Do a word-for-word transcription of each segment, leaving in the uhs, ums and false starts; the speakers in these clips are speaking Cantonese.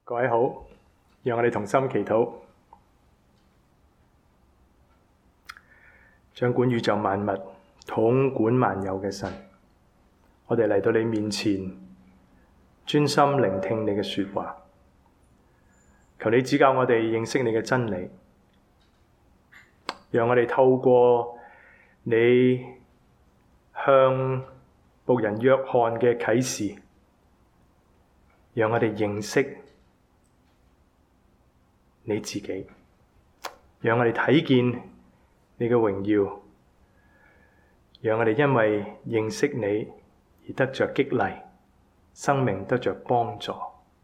各位好，讓我哋同心祈禱。掌管宇宙萬物、統管萬有嘅神，我哋嚟到你面前，專心聆聽你嘅說話。求你指教我哋認識你嘅真理，讓我哋透過你向僕人約翰嘅啟示，讓我哋認識你自己，讓我哋睇見你嘅榮耀，讓我哋因為認識你而得着激勵，生命得着幫助。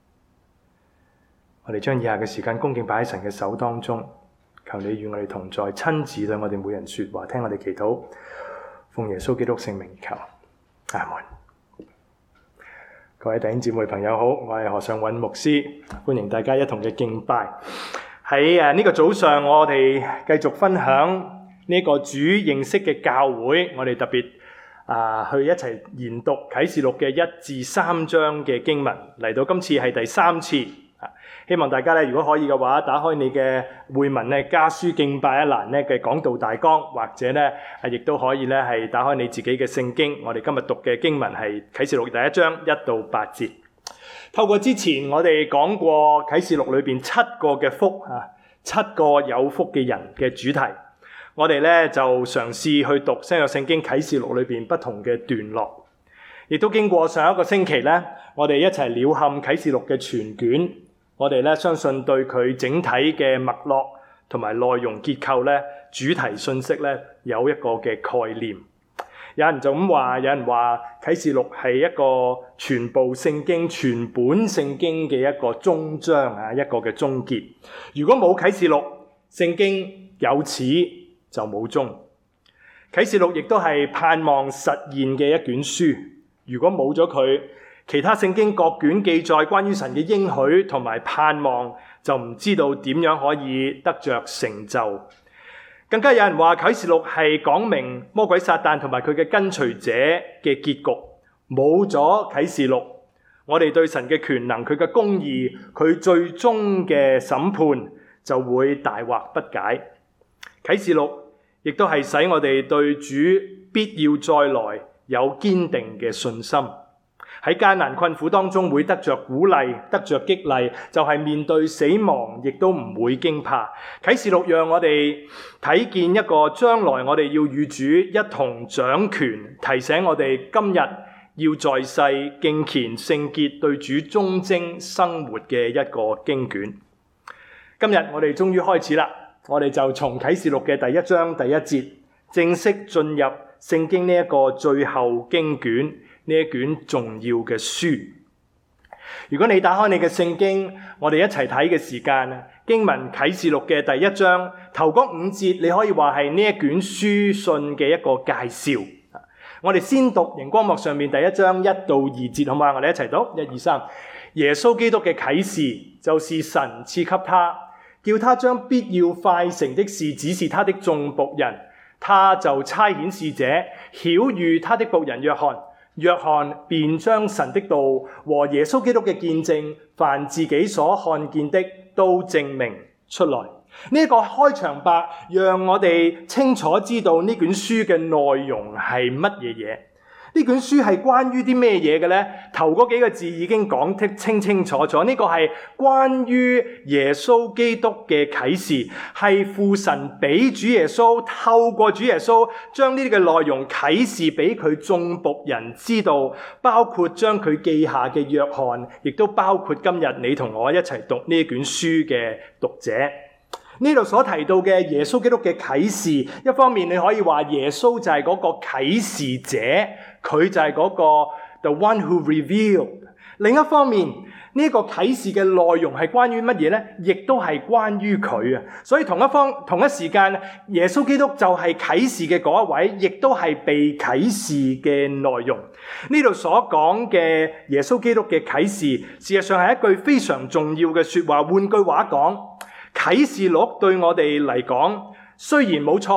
我哋將以下嘅時間恭敬擺喺神嘅手當中，求你與我哋同在，親自對我哋每人說話，聽我哋祈禱，奉耶穌基督聖名求，阿門。各位弟兄姊妹朋友好，我係何尚韻牧師，歡迎大家一同嘅敬拜。喺誒呢個早上，我哋繼續分享呢個主認識嘅教會，我哋特別啊去一齊研讀啟示錄嘅一至三章嘅經文，嚟到今次係第三次。希望大家咧，如果可以嘅話，打開你嘅會文咧，家書敬拜一欄咧嘅講道大綱，或者咧係亦都可以咧係打開你自己嘅聖經。我哋今日讀嘅經文係啟示錄第一章一到八節。透過之前我哋講過啟示錄裏邊七個嘅福啊，七個有福嘅人嘅主題，我哋咧就嘗試去讀新約聖經啟示錄裏邊不同嘅段落，亦都經過上一個星期咧，我哋一齊鳥瞰啟示錄嘅全卷。我哋咧相信對佢整體嘅脈絡同埋內容結構咧、主題信息咧有一個嘅概念。有人就咁話，有人話啟示錄係一個全部聖經、全本聖經嘅一個終章啊，一個嘅終結。如果冇啟示錄，聖經有始就冇終。啟示錄亦都係盼望實現嘅一卷書。如果冇咗佢，其他聖經各卷記載關於神嘅應許同埋盼望，就唔知道點樣可以得着成就。更加有人話啟示錄係講明魔鬼撒旦同埋佢嘅跟隨者嘅結局。冇咗啟示錄，我哋對神嘅權能、佢嘅公義、佢最終嘅審判就會大惑不解。啟示錄亦都係使我哋對主必要再來有堅定嘅信心。喺艱難困苦當中會得着鼓勵，得着激勵，就係面對死亡亦都唔會驚怕。啟示錄讓我哋睇見一個將來我哋要與主一同掌權，提醒我哋今日要在世敬虔聖潔，對主忠貞生活嘅一個經卷。今日我哋終於開始啦，我哋就從啟示錄嘅第一章第一節正式進入聖經呢一個最後經卷，呢一卷重要嘅書。如果你打開你嘅聖經，我哋一齊睇嘅時間，經文啟示錄嘅第一章頭嗰五節，你可以話係呢一卷書信嘅一個介紹。我哋先讀熒光幕上面第一章一到二節，好嘛？我哋一齊讀，一二三。耶穌基督嘅啟示，就是神賜給他，叫他將必要快成的事指示他的眾僕人，他就差遣使者曉諭他的僕人約翰。約翰便將神的道和耶穌基督嘅見證，凡自己所看見的，都證明出來。呢一個開場白，讓我哋清楚知道呢卷書嘅內容係乜嘢嘢。呢卷書係關於啲咩嘢嘅呢？頭嗰幾個字已經講得清清楚楚。呢個係關於耶穌基督嘅啟示，係父神俾主耶穌，透過主耶穌將呢啲嘅內容啟示俾佢眾僕人知道，包括將佢記下嘅約翰，亦都包括今日你同我一齊讀呢卷書嘅讀者。呢度所提到嘅耶穌基督嘅啟示，一方面你可以話耶穌就係嗰個啟示者，佢就係嗰個 the one who revealed。另一方面，呢個啟示嘅內容係關於乜嘢呢？亦都係關於佢啊。所以同一方同一時間，耶穌基督就係啟示嘅嗰一位，亦都係被啟示嘅內容。呢度所講嘅耶穌基督嘅啟示，事實上係一句非常重要嘅說話。換句話講，啟示錄對我哋嚟講，雖然冇錯，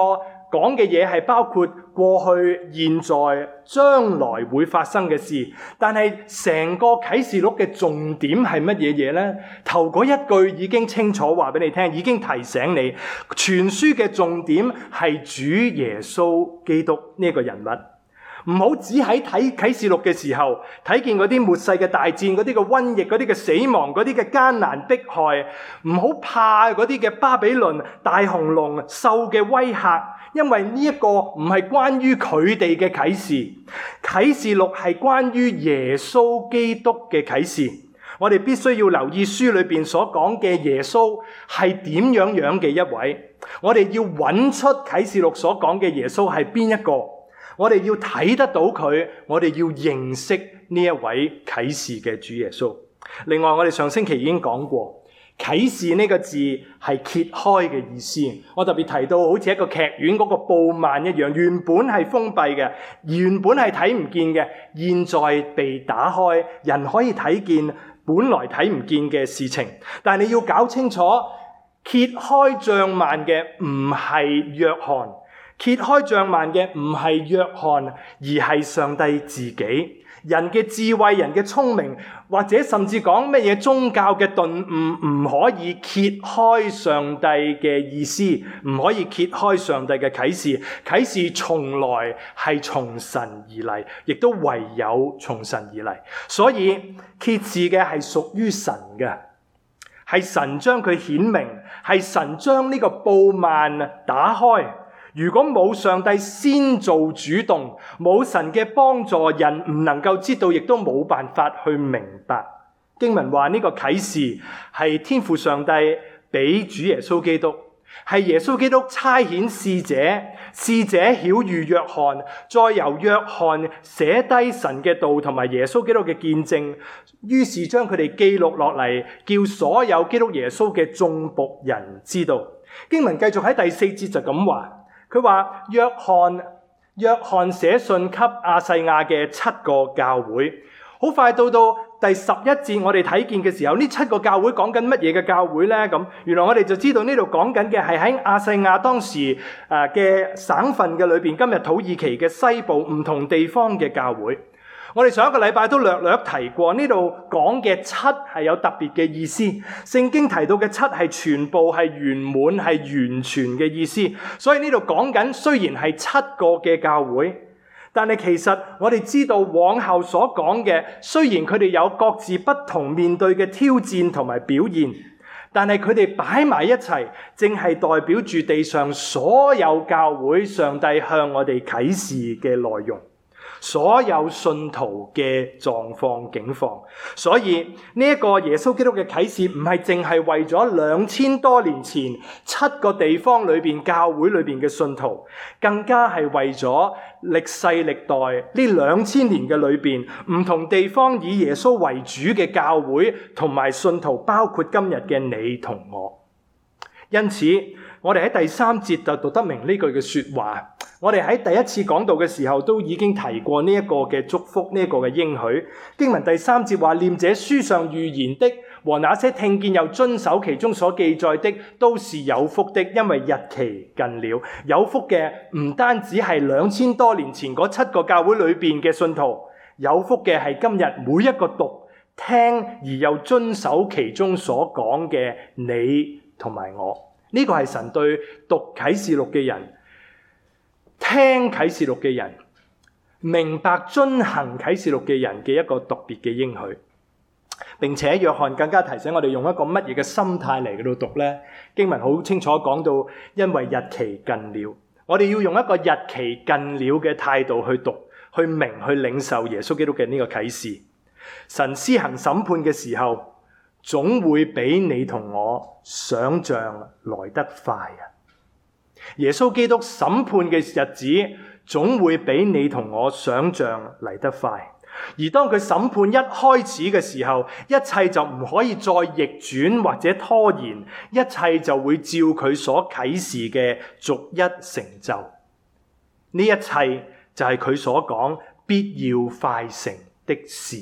講嘅嘢係包括過去、現在、將來會發生嘅事，但係成個啟示錄嘅重點係乜嘢嘢呢？頭嗰一句已經清楚話俾你聽，已經提醒你，全書嘅重點係主耶穌基督呢個人物。唔好只喺睇啟示錄嘅時候睇見嗰啲末世嘅大戰、嗰啲嘅瘟疫、嗰啲嘅死亡、嗰啲嘅艱難迫害，唔好怕嗰啲嘅巴比倫大紅龍獸嘅威嚇，因為呢一個唔係關於佢哋嘅啟示，啟示錄係關於耶穌基督嘅啟示。我哋必須要留意書裏邊所講嘅耶穌係點樣樣嘅一位，我哋要揾出啟示錄所講嘅耶穌係邊一個。我哋要睇得到佢，我哋要認識呢一位啟示嘅主耶穌。另外，我哋上星期已經講過，啟示呢個字係揭開嘅意思。我特別提到，好似一個劇院嗰個布幔一樣，原本係封閉嘅，原本係睇唔見嘅，現在被打開，人可以睇見本來睇唔見嘅事情。但係你要搞清楚，揭開帳幔嘅唔係約翰。揭開帳幔嘅唔係約翰，而係上帝自己。人嘅智慧、人嘅聰明，或者甚至講乜嘢宗教嘅頓悟，唔可以揭開上帝嘅意思，唔可以揭開上帝嘅啟示。啟示從來係從神而嚟，亦都唯有從神而嚟。所以揭示嘅係屬於神嘅，係神將佢顯明，係神將呢個布幔打開。如果冇上帝先做主動，冇神嘅幫助，人唔能夠知道，亦都冇辦法去明白。經文話呢個啟示係天父上帝俾主耶穌基督，係耶穌基督差遣使者，使者曉諭約翰，再由約翰寫低神嘅道同埋耶穌基督嘅見證，於是將佢哋記錄落嚟，叫所有基督耶穌嘅眾僕人知道。經文繼續喺第四節就咁話。佢話約翰約翰寫信給亞細亞嘅七個教會。好快到到第十一節，我哋睇見嘅時候，呢七個教會講緊乜嘢嘅教會呢？咁原來我哋就知道呢度講緊嘅係喺亞細亞當時誒嘅省份嘅裏邊，今日土耳其嘅西部唔同地方嘅教會。我哋上一個禮拜都略略提過，呢度講嘅七係有特別嘅意思。聖經提到嘅七係全部係圓滿係完全嘅意思，所以呢度講緊雖然係七個嘅教會，但係其實我哋知道往後所講嘅，雖然佢哋有各自不同面對嘅挑戰同埋表現，但係佢哋擺埋一齊，正係代表住地上所有教會上帝向我哋啟示嘅內容，所有信徒嘅狀況境況。所以呢一個耶穌基督嘅啟示唔係淨係為咗兩千多年前七個地方裏邊教會裏邊嘅信徒，更加係為咗歷世歷代呢兩千年嘅裏邊唔同地方以耶穌為主嘅教會同埋信徒，包括今日嘅你同我。因此我哋喺第三節就讀得明呢句嘅說話。我哋喺第一次講道嘅時候都已經提過呢一個嘅祝福，呢一個嘅應許。經文第三節話，念這書上預言的和那些聽見又遵守其中所記載的，都是有福的，因為日期近了。有福嘅唔單止係兩千多年前嗰七個教會裏邊嘅信徒，有福嘅係今日每一個讀聽而又遵守其中所講嘅你同埋我。呢個係神對讀啟示錄嘅人，聽啟示錄嘅人，明白遵行啟示錄嘅人嘅一個特別嘅應許。並且約翰更加提醒我哋用一個乜嘢嘅心態嚟到讀呢？經文好清楚講到，因為日期近了，我哋要用一個日期近了嘅態度去讀、去明、去領受耶穌基督嘅呢個啟示。神施行審判嘅時候，總會比你同我想象來得快啊！耶穌基督審判嘅日子總會比你同我想象嚟得快，而當佢審判一開始嘅時候，一切就唔可以再逆轉或者拖延，一切就會照佢所啟示嘅逐一成就。呢一切就係佢所講必要快成的事。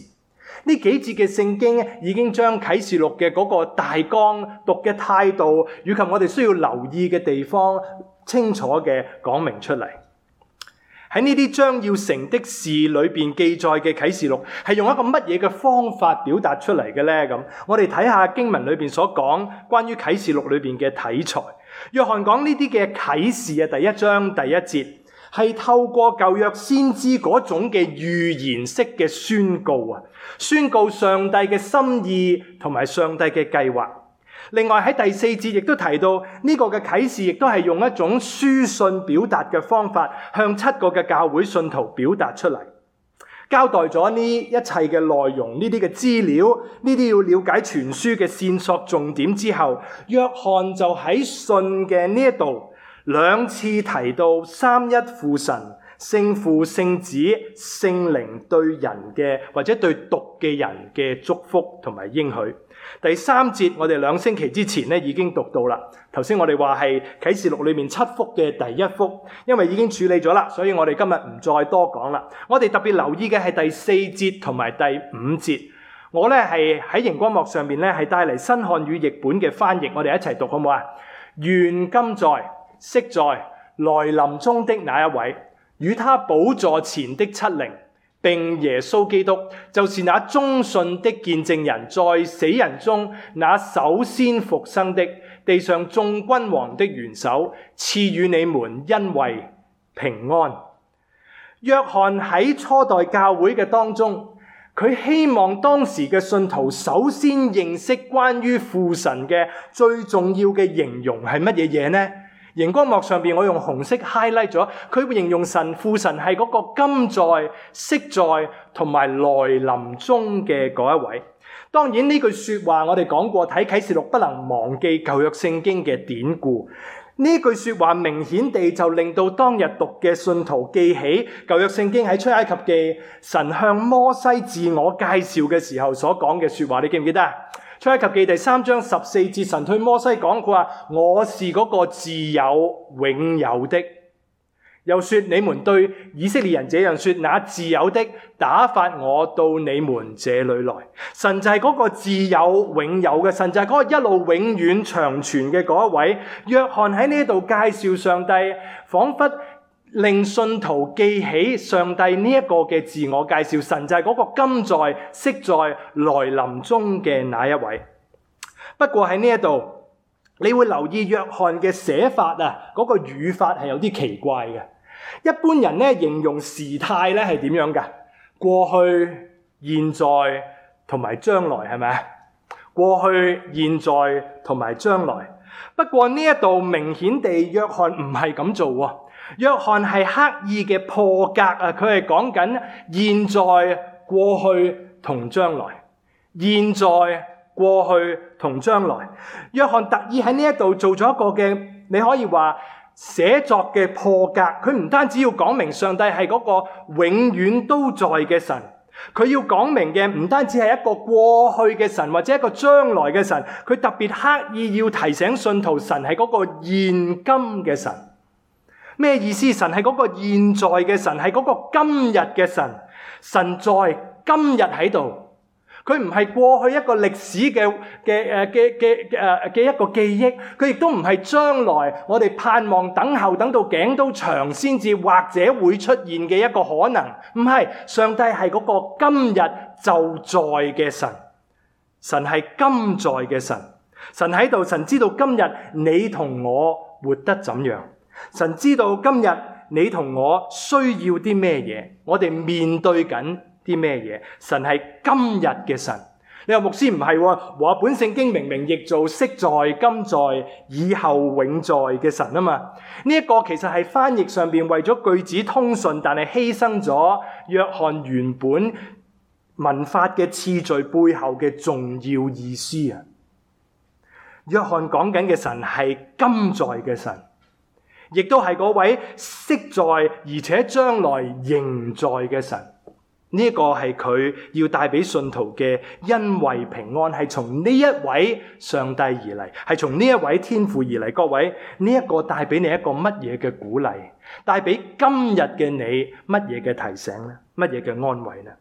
呢幾節嘅聖經已經將啟示錄嘅嗰個大綱、讀嘅態度，以及我哋需要留意嘅地方，清楚嘅講明出嚟。喺呢啲將要成的事裏邊記載嘅啟示錄，係用一個乜嘢嘅方法表達出嚟嘅呢？咁我哋睇下經文裏邊所講關於啟示錄裏邊嘅題材。約翰講呢啲嘅啟示啊，第一章第一節係透過舊約先知嗰種嘅預言式嘅宣告啊，宣告上帝嘅心意同埋上帝嘅計劃。另外喺第四節亦都提到呢個嘅啟示，亦都係用一種書信表達嘅方法，向七個嘅教會信徒表達出嚟，交代咗呢一切嘅內容，呢啲嘅資料，呢啲要了解全書嘅線索重點之後，約翰就喺信嘅呢一度兩次提到三一父神、聖父、聖子、聖靈對人嘅或者對讀嘅人嘅祝福同埋應許。第三節我哋兩星期之前咧已經讀到啦。頭先我哋話係啟示錄裏面七福嘅第一福，因為已經處理咗啦，所以我哋今日唔再多講啦。我哋特別留意嘅係第四節同埋第五節。我咧係喺熒光幕上面咧係帶嚟新漢語譯本嘅翻譯，我哋一齊讀好唔好啊？願今在、昔在、來臨中的那一位，與他寶座前的七靈，並耶穌基督，就是那忠信的見證人，在死人中那首先復生的，地上眾君王的元首，賜予你們恩惠平安。約翰喺初代教會嘅當中，佢希望當時嘅信徒首先認識關於父神嘅最重要嘅形容係乜嘢嘢呢？熒光幕上邊我用紅色 highlight 咗，佢會形容神父神係嗰個今在、昔在同埋來臨中嘅嗰一位。當然呢句說話我哋講過，睇啟示錄不能忘記舊約聖經嘅典故。呢句說話明顯地就令到當日讀嘅信徒記起舊約聖經喺出埃及記神向摩西自我介紹嘅時候所講嘅說話，你記唔記得啊？出埃及記第三章十四節，神對摩西講，佢話我是嗰個自有永有的。又說你們對以色列人這樣說，那自有的打發我到你們這裏來。神就係嗰個自有永有嘅，神就係嗰個一路永遠長存嘅嗰一位。約翰喺呢度介紹上帝，仿佛令信徒記起上帝呢一個嘅自我介紹，神就係嗰個今在、昔在、來臨中嘅那一位。不過喺呢一度，你會留意約翰嘅寫法啊，嗰個語法係有啲奇怪嘅。一般人咧形容時態咧係點樣㗎？過去、現在同埋將來，係咪啊？過去、現在同埋將來。不過呢一度明顯地，約翰唔係咁做喎。約翰係刻意嘅破格啊！佢係講緊現在、過去同將來，現在、過去同將來。約翰特意喺呢一度做咗一個嘅，你可以話寫作嘅破格。佢唔單止要講明上帝係嗰個永遠都在嘅神，佢要講明嘅唔單止係一個過去嘅神或者一個將來嘅神，佢特別刻意要提醒信徒，神係嗰個現今嘅神。咩意思？神係嗰個現在嘅神，係嗰個今日嘅神。神在今日喺度，佢唔係過去一個歷史嘅嘅誒嘅嘅誒嘅一個記憶，佢亦都唔係將來我哋盼望等候等到頸都長先至或者會出現嘅一個可能。唔係，上帝係嗰個今日就在嘅神，神係今在嘅神，神喺度，神知道今日你同我活得怎樣。神知道今日你同我需要啲咩嘢，我哋面對緊啲咩嘢。神係今日嘅神。你話牧師唔係喎，話本聖經明明譯做昔在、今在、以後永在嘅神啊嘛。呢一個其實係翻譯上邊為咗句子通順，但係犧牲咗約翰原本文法嘅次序背後嘅重要意思啊。約翰講緊嘅神係今在嘅神，亦都係嗰位昔在而且將來仍在嘅神。呢一個係佢要帶俾信徒嘅恩惠平安，係從呢一位上帝而嚟，係從呢一位天父而嚟。各位，呢一個帶俾你一個乜嘢嘅鼓勵？帶俾今日嘅你乜嘢嘅提醒呢？乜嘢嘅安慰呢？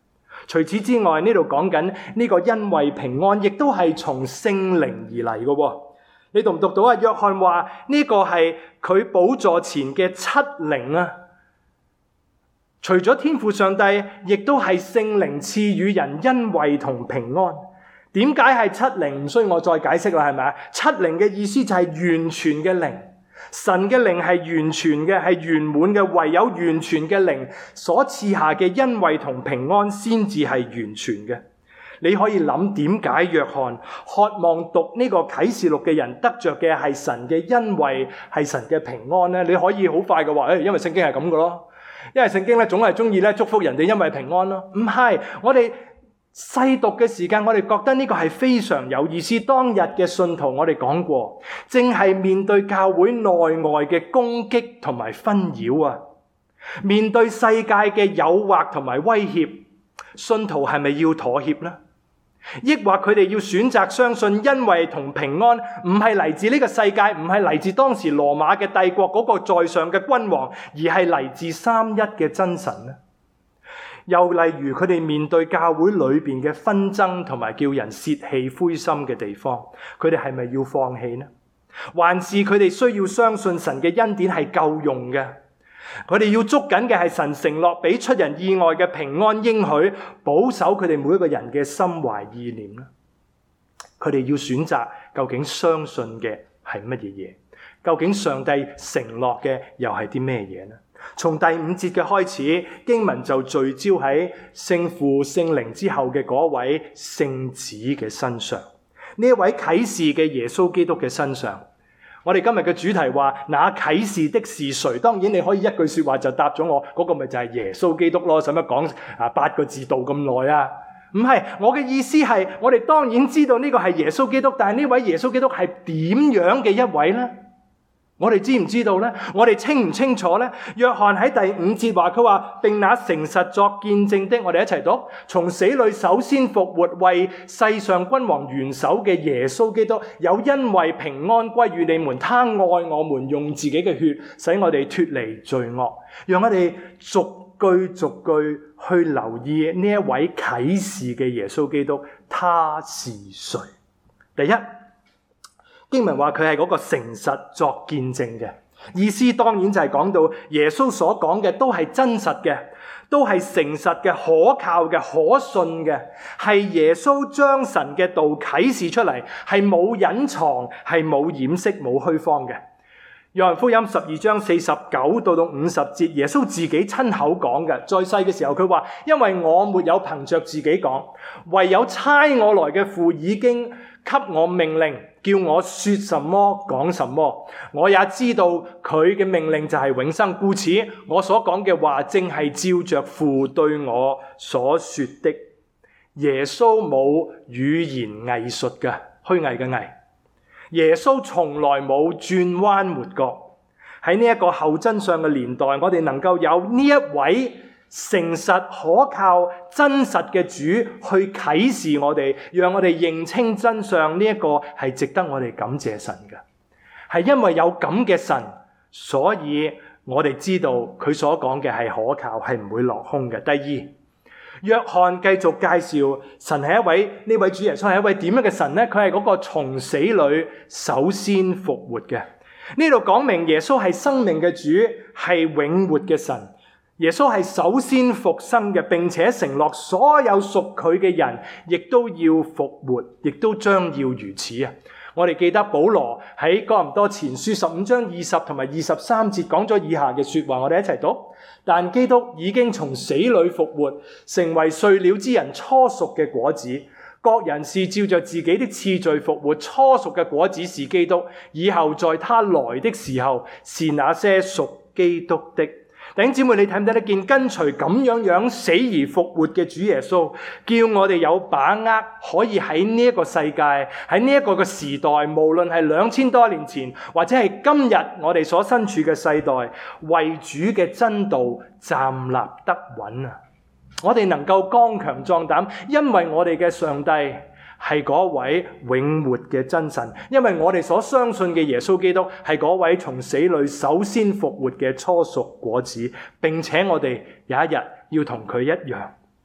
除此之外，呢度講緊呢個恩惠平安，亦都係從聖靈而嚟嘅。你讀唔讀到啊？約翰話呢個係佢寶座前嘅七靈啊！除咗天父上帝，亦都係聖靈賜予人恩惠同平安。點解係七靈？唔需要我再解釋啦，係咪啊？七靈嘅意思就係完全嘅靈，神嘅靈係完全嘅，係圓滿嘅，唯有完全嘅靈所賜下嘅恩惠同平安先至係完全嘅。你可以諗點解約翰渴望讀呢個啟示錄嘅人得着嘅係神嘅恩惠，係神嘅平安呢？你可以好快嘅話，誒，因為聖經係咁嘅咯，因為聖經咧總係中意咧祝福人哋因為平安咯。唔係，我哋細讀嘅時間，我哋覺得呢個係非常有意思。當日嘅信徒，我哋講過，正係面對教會內外嘅攻擊同埋紛擾啊，面對世界嘅誘惑同埋威脅，信徒係咪要妥協呢？抑或佢哋要選擇相信恩惠同平安唔係嚟自呢個世界，唔係嚟自當時羅馬嘅帝國嗰個在上嘅君王，而係嚟自三一嘅真神呢？又例如佢哋面對教會裏邊嘅紛爭同埋叫人洩氣灰心嘅地方，佢哋係咪要放棄呢？還是佢哋需要相信神嘅恩典係夠用嘅？佢哋要捉緊嘅係神承諾俾出人意外嘅平安應許，保守佢哋每一個人嘅心懷意念呢？佢哋要選擇究竟相信嘅係乜嘢嘢？究竟上帝承諾嘅又係啲咩嘢呢？從第五節嘅開始，經文就聚焦喺聖父聖靈之後嘅嗰位聖子嘅身上，呢一位啟示嘅耶穌基督嘅身上。我哋今日嘅主題話，那啟示的是誰？當然你可以一句說話就答咗我，嗰個咪就係耶穌基督咯，使乜講啊八個字道咁耐啊？唔係，我嘅意思係，我哋當然知道呢個係耶穌基督，但係呢位耶穌基督係點樣嘅一位呢？我哋知唔知道呢？我哋清唔清楚呢？約翰喺第五節話，佢話並那誠實作見證的，我哋一齊讀，從死裏首先復活，為世上君王元首嘅耶穌基督，有恩惠平安歸於你們。他愛我們，用自己嘅血使我哋脫離罪惡。讓我哋逐句逐句去留意呢一位啟示嘅耶穌基督，他是誰？第一，經文話佢係嗰個誠實作見證嘅意思，當然就係講到耶穌所講嘅都係真實嘅，都係誠實嘅、可靠嘅、可信嘅，係耶穌將神嘅道啟示出嚟，係冇隱藏，係冇掩飾，冇虛謊嘅。約翰福音十二章四十九到到五十節，耶穌自己親口講嘅，在世嘅時候佢話，因為我沒有憑着自己講，唯有差我來嘅父已經給我命令，叫我說什麼講什麼，我也知道佢嘅命令就係永生，故此我所講嘅話正係照着父對我所說的。耶穌冇語言藝術嘅虛偽嘅偽，耶穌從來冇轉彎抹角。喺呢一個後真相嘅年代，我哋能夠有呢一位誠實可靠真實嘅主去啟示我哋，讓我哋認清真相，呢一個係值得我哋感謝神嘅。係因為有咁嘅神，所以我哋知道佢所講嘅係可靠，係唔會落空嘅。第二，約翰繼續介紹神係一位，呢位主耶穌係一位點樣嘅神呢？佢係嗰個從死裏首先復活嘅。呢度講明耶穌係生命嘅主，係永活嘅神。耶穌係首先復生嘅，並且承諾所有屬佢嘅人亦都要復活，亦都將要如此啊！我哋記得保羅喺哥林多前書十五章二十同埋二十三節講咗以下嘅說話，我哋一齊讀。但基督已經從死裏復活，成為睡了之人初熟嘅果子。各人是照着自己的次序復活，初熟嘅果子是基督，以後在他來的時候是那些屬基督的。弟兄姊妹，你睇唔睇得見跟隨咁樣樣死而復活嘅主耶穌，叫我哋有把握可以喺呢一個世界，喺呢一個嘅時代，無論係兩千多年前或者係今日我哋所身處嘅世代，為主嘅真道站立得穩啊！我哋能夠剛強壯膽，因為我哋嘅上帝係嗰位永活嘅真神，因為我哋所相信嘅耶穌基督係嗰位從死裏首先復活嘅初熟果子，並且我哋有一日要同佢一樣，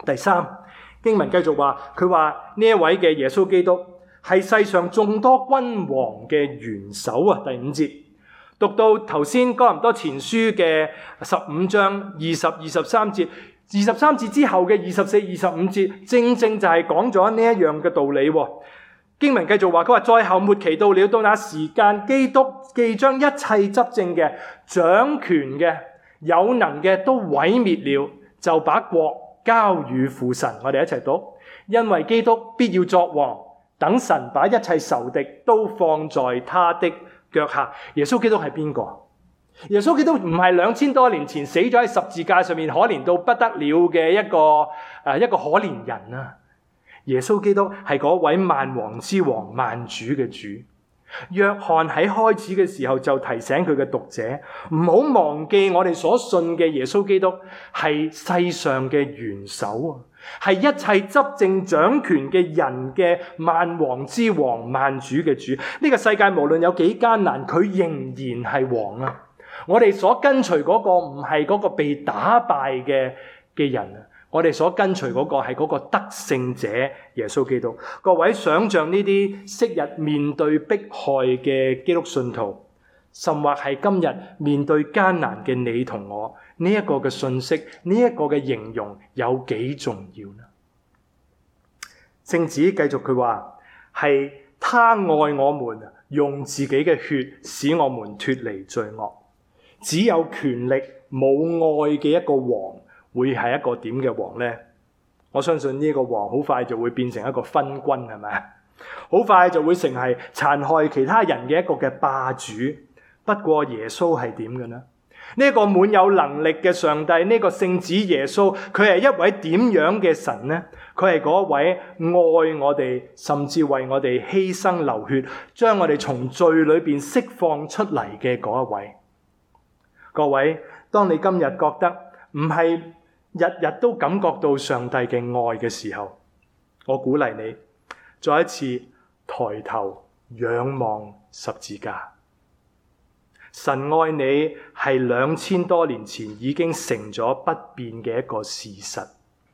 第三，經文繼續話，佢話呢一位嘅耶穌基督係世上眾多君王嘅元首啊。第五節讀到頭先哥林多前書嘅十五章二十、二十三節，二十三節之後嘅二十四、二十五節，正正就係講咗呢一樣嘅道理。經文繼續話，佢話在後末期到了，到那時間，基督既將一切執政嘅、掌權嘅、有能嘅都毀滅了，就把國交與父神。我哋一齊讀，因為基督必要作王，等神把一切仇敵都放在他的腳下。耶穌基督係邊個？耶穌基督唔係兩千多年前死咗喺十字架上面可憐到不得了嘅一個誒一個可憐人啊！耶穌基督係嗰位萬王之王、萬主嘅主。約翰喺開始嘅時候就提醒佢嘅讀者，唔好忘記我哋所信嘅耶穌基督係世上嘅元首啊，係一切執政掌權嘅人嘅萬王之王、萬主嘅主。呢個世界無論有幾艱難，佢仍然係王啊！我哋所跟隨嗰個唔係嗰個被打敗嘅嘅人啊！我哋所跟隨嗰個係嗰個得勝者耶穌基督。各位想象呢啲昔日面對迫害嘅基督信徒，甚或係今日面對艱難嘅你同我，呢一個嘅信息，呢一個嘅形容有幾重要呢？聖子繼續佢話，係他愛我們，用自己嘅血使我們脫離罪惡。只有權力冇愛嘅一個王，會係一個點嘅王呢？我相信呢個王好快就會變成一個昏君，係咪？好快就會成係殘害其他人嘅一個嘅霸主。不過耶穌係點嘅呢？呢、這個滿有能力嘅上帝，呢、這個聖子耶穌，佢係一位點樣嘅神呢？佢係嗰位愛我哋，甚至為我哋犧牲流血，將我哋從罪裏邊釋放出嚟嘅嗰一位。各位，當你今日覺得唔係日日都感覺到上帝嘅愛嘅時候，我鼓勵你再一次抬頭仰望十字架。神愛你係兩千多年前已經成咗不變嘅一個事實。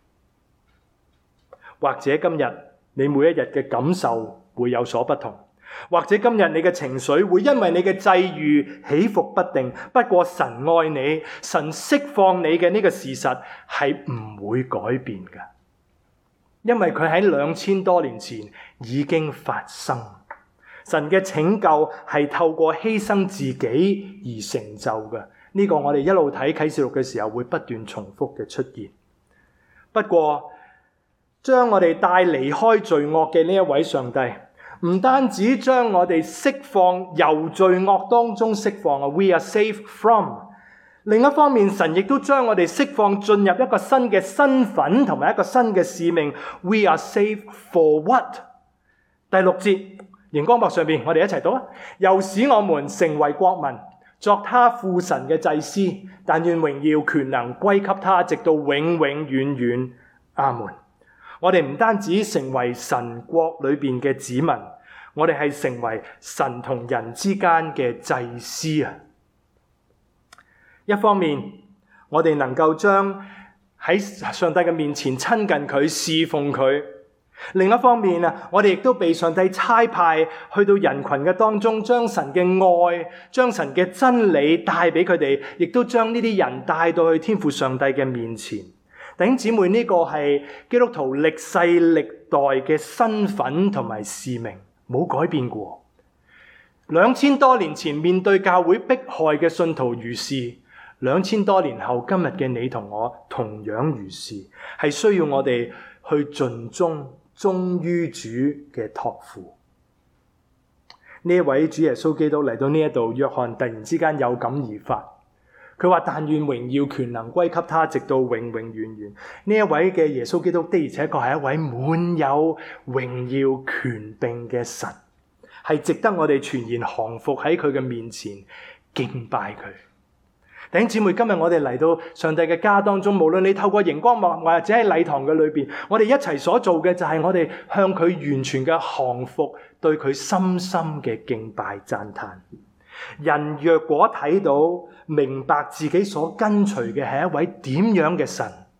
或者今日你每一日嘅感受會有所不同，或者今日你嘅情緒會因為你嘅際遇起伏不定，不過神愛你，神釋放你嘅呢個事實係唔會改變嘅，因為佢喺兩千多年前已經發生。神嘅拯救係透過犧牲自己而成就嘅，呢個我哋一路睇啟示錄嘅時候會不斷重複嘅出現。不過將我哋帶離開罪惡嘅呢一位上帝，唔單止將我哋釋放由罪惡當中釋放啊 ，we are safe from。另一方面，神亦都將我哋釋放進入一個新嘅身份同埋一個新嘅使命 ，we are safe for what？ 第六節熒光幕上面，我哋一齊讀啊！又使我們成為國民，作他父神嘅祭司，但願榮耀權能歸給他，直到永永遠遠。阿門。我哋唔單止成為神國裏邊嘅子民，我哋係成為神同人之間嘅祭司啊！一方面，我哋能夠將喺上帝嘅面前親近佢、侍奉佢；另一方面啊，我哋亦都被上帝差派去到人群嘅當中，將神嘅愛、將神嘅真理帶俾佢哋，亦都將呢啲人帶到去天父上帝嘅面前。弟兄姊妹，呢個係基督徒歷世歷代嘅身份同埋使命，冇改變過。兩千多年前面對教會迫害嘅信徒如是，兩千多年後今日嘅你同我同樣如是，係需要我哋去盡忠忠於主嘅託付。呢一位主耶穌基督嚟到呢一度，約翰突然之間有感而發。佢話：但願榮耀權能歸給他，直到永永遠遠。呢一位嘅耶穌基督的而且確係一位滿有榮耀權柄嘅神，係值得我哋全然降服喺佢嘅面前敬拜佢。弟兄姊妹，今日我哋嚟到上帝嘅家當中，無論你透過熒光幕或者喺禮堂嘅裏邊，我哋一齊所做嘅就係我哋向佢完全嘅降服，對佢深深嘅敬拜讚嘆。人若果睇到明白自己所跟隨嘅係一位點樣嘅神，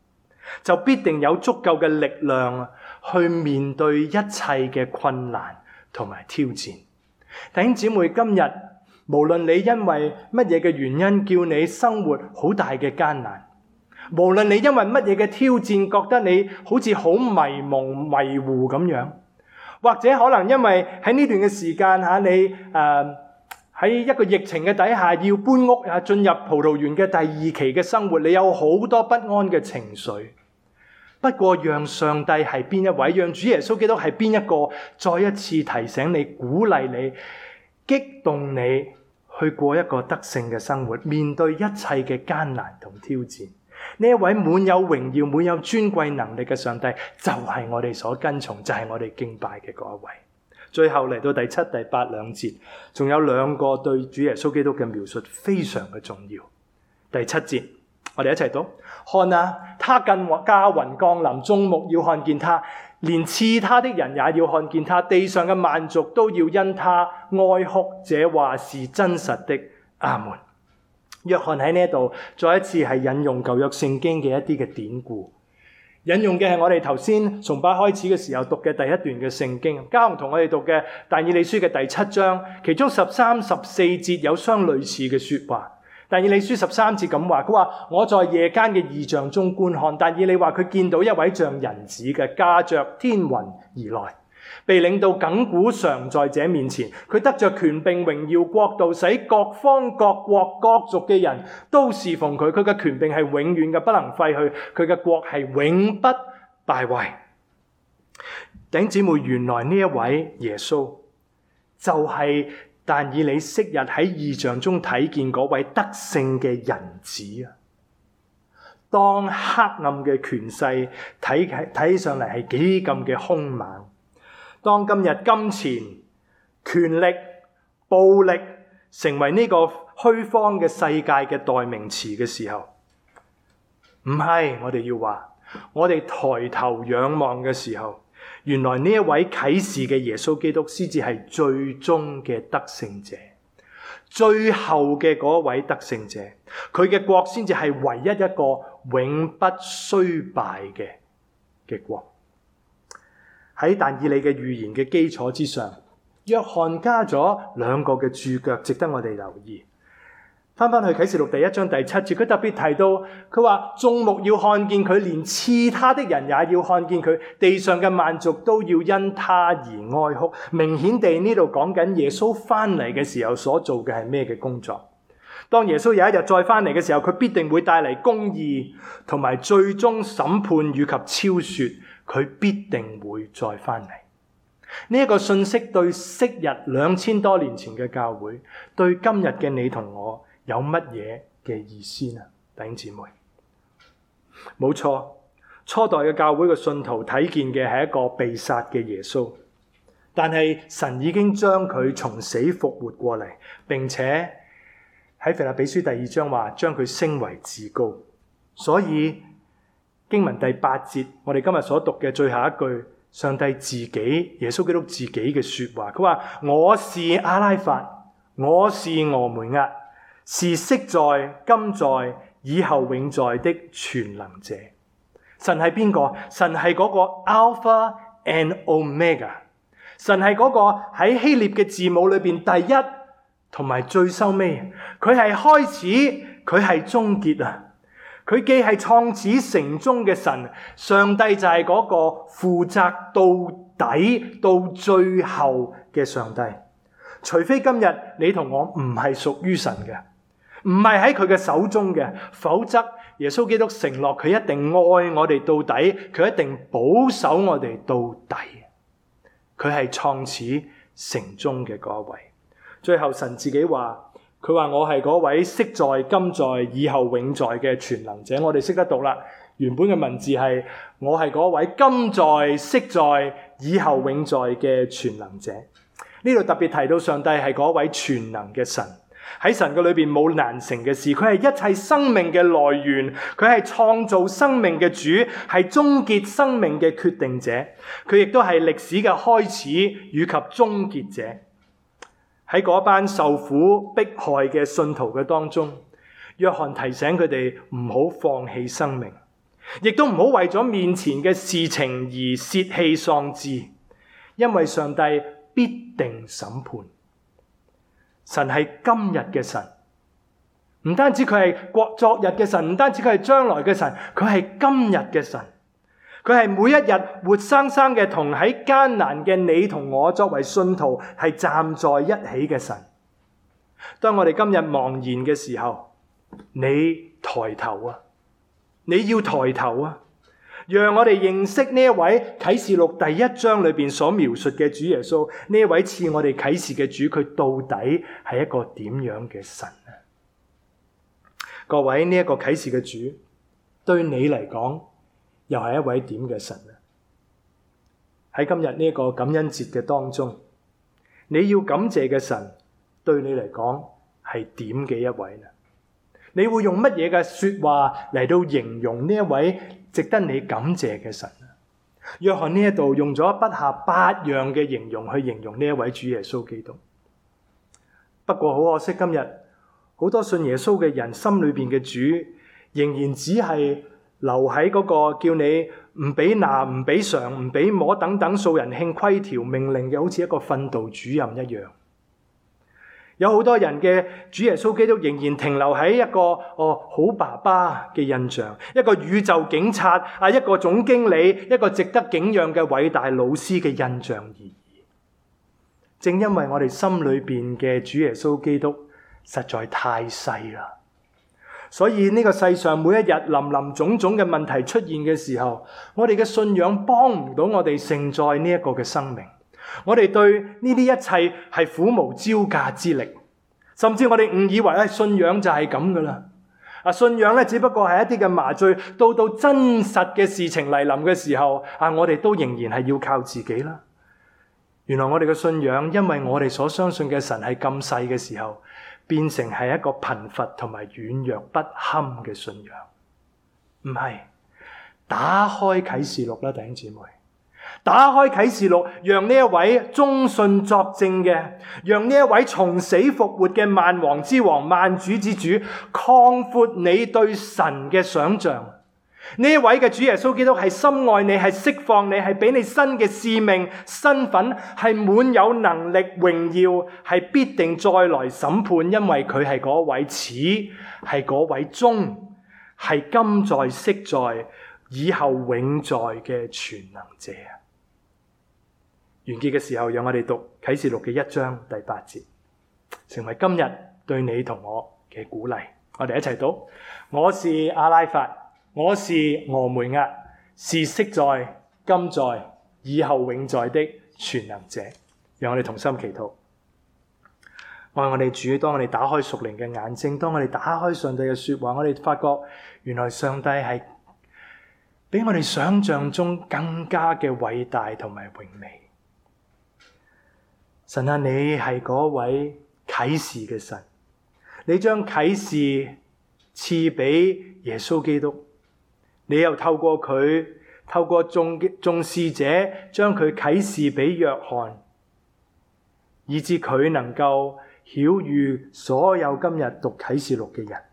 就必定有足夠嘅力量去面對一切嘅困難同埋挑戰。弟兄姊妹，今日無論你因為乜嘢嘅原因叫你生活好大嘅艱難，無論你因為乜嘢嘅挑戰覺得你好似好迷蒙迷糊咁樣，或者可能因為喺呢段嘅時間吓，你誒喺、呃、一個疫情嘅底下要搬屋啊，進入葡萄園嘅第二期嘅生活，你有好多不安嘅情緒。不過讓上帝係邊一位，讓主耶穌基督係邊一個，再一次提醒你、鼓勵你、激動你去過一個得勝嘅生活，面對一切嘅艱難同挑戰。呢一位滿有榮耀、滿有尊貴能力嘅上帝，就係我哋所跟從，就係我哋敬拜嘅嗰一位。最後嚟到第七、第八兩節，仲有兩個對主耶穌基督嘅描述非常嘅重要。第七節，我哋一齊讀：看啊，他近駕雲降臨，眾目要看見他，連刺他的人也要看見他，地上嘅萬族都要因他哀哭。這話是真實的。阿門。約翰喺呢度再一次係引用舊約聖經嘅一啲嘅典故，引用嘅係我哋頭先崇拜開始嘅時候讀嘅第一段嘅聖經。嘉雄同我哋讀嘅但以理書嘅第七章，其中十三、十四節有相類似嘅說話。但以理書十三節咁話，佢話我在夜間嘅異象中觀看，但以理話佢見到一位像人子嘅駕着天雲而來，被領到亙古常在者面前，佢得着權柄榮耀國度，使各方各國各族嘅人都侍奉佢。佢嘅權柄係永遠嘅，不能廢去，佢嘅國係永不敗壞。弟兄姊妹，原來呢一位耶穌就係但以理昔日喺異象中睇見嗰位得勝嘅人子啊！當黑暗嘅權勢睇睇起上嚟係幾咁嘅兇猛，當今日金錢、權力、暴力成為呢個虛謊嘅世界嘅代名詞嘅時候，唔係我哋要話，我哋抬頭仰望嘅時候，原來呢一位啟示嘅耶穌基督先至係最終嘅得勝者，最後嘅嗰位得勝者，佢嘅國先至係唯一一個永不衰敗嘅嘅國。喺但以理嘅預言嘅基礎之上，約翰加咗兩個嘅注腳，值得我哋留意。翻翻去啟示錄第一章第七節，佢特別提到，佢話眾目要看見佢，連刺他的人也要看見佢，地上嘅萬族都要因他而哀哭。明顯地呢度講緊耶穌翻嚟嘅時候所做嘅係咩嘅工作？當耶穌有一日再翻嚟嘅時候，佢必定會帶嚟公義同埋最終審判以及超說，佢必定會再翻嚟。呢、這、一個信息對昔日兩千多年前嘅教會，對今日嘅你同我有乜嘢嘅意思呢？弟兄姊妹，冇錯，初代嘅教會嘅信徒睇見嘅係一個被殺嘅耶穌，但係神已經將佢從死復活過嚟，並且喺腓立比書第二章話將佢升為至高。所以經文第八節，我哋今日所讀嘅最後一句，上帝自己耶穌基督自己嘅說話，佢話我是阿拉法，我是俄梅押，是昔在、今在、以後永在的全能者。神係邊個？神係嗰個 Alpha and Omega。神係嗰個喺希臘嘅字母裏邊第一同埋最收尾。佢係開始，佢係終結啊！佢既係創始成終嘅神，上帝就係嗰個負責到底到最後嘅上帝。除非今日你同我唔係屬於神嘅，唔係喺佢嘅手中嘅，否則耶穌基督承諾佢一定愛我哋到底，佢一定保守我哋到底。佢係創始成終嘅嗰一位。最後神自己話，佢話我係嗰位昔在、今在、以後永在嘅全能者。我哋識得讀啦，原本嘅文字係我係嗰位今在、昔在、以後永在嘅全能者。呢度特別提到上帝係嗰位全能嘅神，喺神嘅裏邊冇難成嘅事，佢係一切生命嘅來源，佢係創造生命嘅主，係終結生命嘅決定者，佢亦都係歷史嘅開始以及終結者。喺嗰班受苦迫害嘅信徒嘅當中，約翰提醒佢哋唔好放棄生命， 亦都唔好為咗面前嘅事情而洩氣喪志，因為上帝必定審判。神係今日嘅神，唔單止佢係過昨日嘅神，唔單止佢係將來嘅神，佢係今日嘅神。佢係每一日活生生嘅同喺艱難嘅你同我作為信徒係站在一起嘅神。當我哋今日茫然嘅時候，你抬頭啊！你要抬頭啊！讓我哋認識呢一位啟示錄第一章裏邊所描述嘅主耶穌，呢一位賜我哋啟示嘅主，佢到底係一個點樣嘅神啊？各位，呢一個啟示嘅主對你嚟講又係一位點嘅神啊？喺今日呢一個感恩節嘅當中，你要感謝嘅神對你嚟講係點嘅一位呢？你會用乜嘢嘅說話嚟到形容呢一位值得你感謝嘅神啊？約翰呢一度用咗不下八樣嘅形容去形容呢一位主耶穌基督。不過好可惜，今日好多信耶穌嘅人心裏邊嘅主，仍然只係留喺嗰個叫你唔俾拿、唔俾嘗、唔俾摸等等數人慶規條命令嘅，好似一個訓導主任一樣。有好多人嘅主耶穌基督仍然停留喺一個哦好爸爸嘅印象，一個宇宙警察啊，一個總經理，一個值得敬仰嘅偉大老師嘅印象而已。正因為我哋心裏邊嘅主耶穌基督實在太細啦，所以呢個世上每一日林林總總嘅問題出現嘅時候，我哋嘅信仰幫唔到我哋承載呢一個嘅生命。我哋對呢啲一切係苦無招架之力，甚至我哋誤以為咧信仰就係咁噶啦。啊，信仰咧只不過係一啲嘅麻醉，到到真實嘅事情嚟臨嘅時候，啊，我哋都仍然係要靠自己啦。原來我哋嘅信仰，因為我哋所相信嘅神係咁細嘅時候，變成係一個貧乏同埋軟弱不堪嘅信仰。唔係，打開啟示錄啦，弟兄姊妹。打開啟示錄，讓呢一位忠信作證嘅，讓呢一位從死復活嘅萬王之王、萬主之主，擴闊你對神嘅想象。呢一位嘅主耶穌基督係深愛你，係釋放你，係俾你新嘅使命、身份，係滿有能力、榮耀，係必定再來審判，因為佢係嗰位始，係嗰位終，係今在、昔在、以後永在嘅全能者。完結嘅時候，讓我哋讀啟示錄嘅一章第八節，成為今日對你同我嘅鼓勵。我哋一齊讀：我是阿拉法，我是俄梅押，是昔在、今在、以後永在的全能者。讓我哋同心祈禱。愛我哋主，當我哋打開屬靈嘅眼睛，當我哋打開上帝嘅說話，我哋發覺原來上帝係比我哋想象中更加嘅偉大同埋榮美。神啊，你係嗰位啟示嘅神，你將啟示賜俾耶穌基督，你又透過佢，透過眾眾使者將佢啟示俾約翰，以致佢能夠曉諭所有今日讀啟示錄嘅人。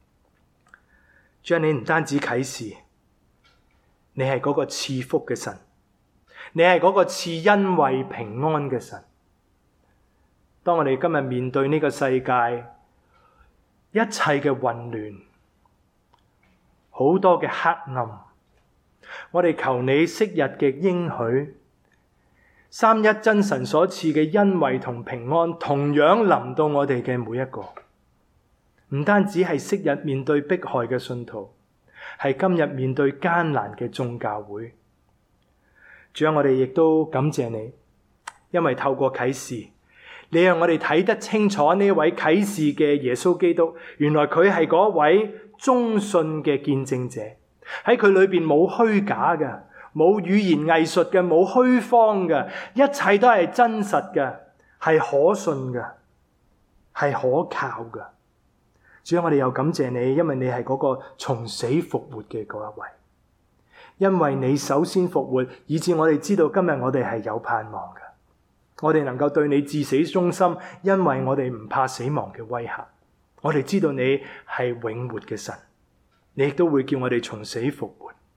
將你唔單止啟示，你係嗰個賜福嘅神，你係嗰個賜恩惠平安嘅神。當我哋今日面對呢個世界一切嘅混亂，好多嘅黑暗，我哋求你昔日嘅應許，三一真神所賜嘅恩惠同平安，同樣臨到我哋嘅每一個。唔單止係昔日面對迫害嘅信徒，係今日面對艱難嘅眾教會。主啊，我哋亦都感謝你，因為透過啟示，你讓我哋睇得清楚呢位啟示嘅耶穌基督，原來佢係嗰位忠信嘅見證者，喺佢裏邊冇虛假嘅，冇語言藝術嘅，冇虛謊嘅，一切都係真實嘅，係可信嘅，係可靠嘅。主啊，我哋又感謝你，因為你係嗰個從死復活嘅嗰一位，因為你首先復活，以致我哋知道今日我哋係有盼望嘅。我哋能夠對你至死忠心，因為我哋唔怕死亡嘅威嚇。我哋知道你係永活嘅神，你亦都會叫我哋從死復活。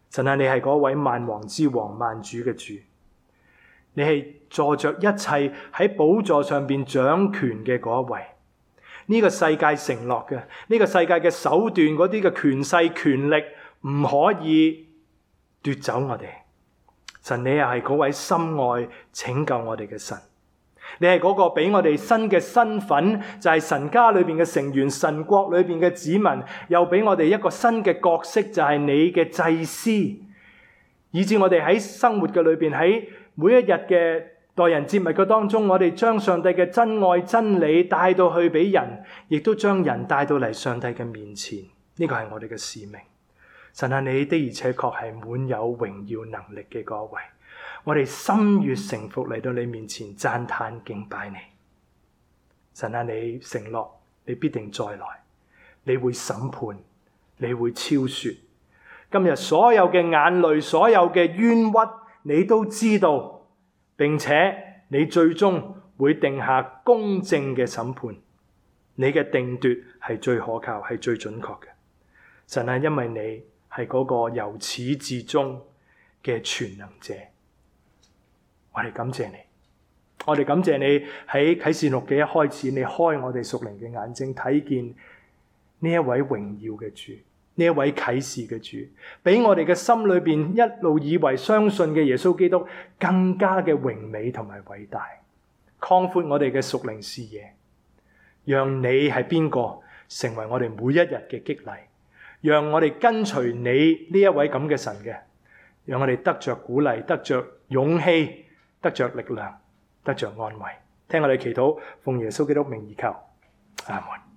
神啊，你係嗰位萬王之王、萬主嘅主，你係坐着一切喺寶座上邊掌權嘅嗰一位。呢個世界承諾嘅，呢個世界嘅手段嗰啲嘅權勢權力唔可以奪走我哋。神，你又係嗰位深愛拯救我哋嘅神，你係嗰個俾我哋新嘅身份，就係神家裏邊嘅成員，神國裏邊嘅子民，又俾我哋一個新嘅角色，就係你嘅祭司，以致我哋喺生活嘅裏邊，喺每一日嘅待人接物嘅當中，我哋將上帝嘅真愛真理帶到去俾人，亦都將人帶到嚟上帝嘅面前。呢個係我哋嘅使命。神啊，你的而且確係滿有榮耀能力嘅嗰位，我哋心悅誠服嚟到你面前讚嘆敬拜你。神啊，你承諾你必定再來，你會審判，你會超說。今日所有嘅眼淚，所有嘅冤屈，你都知道，並且你最終會定下公正嘅審判。你嘅定奪係最可靠，係最準確嘅。神啊，因為你係嗰個由始至終嘅全能者，我哋感謝你，我哋感謝你喺啟示錄嘅一開始，你開我哋屬靈嘅眼睛，睇見呢一位榮耀嘅主，呢一位啟示嘅主，俾我哋嘅心裏邊一路以為相信嘅耶穌基督更加嘅榮美同埋偉大，擴闊我哋嘅屬靈視野，讓你係邊個成為我哋每一日嘅激勵，讓我哋跟隨你呢一位咁嘅神嘅，讓我哋得着鼓勵，得着勇氣，得着力量，得着安慰。聽我哋祈禱，奉耶穌基督名而求，阿門。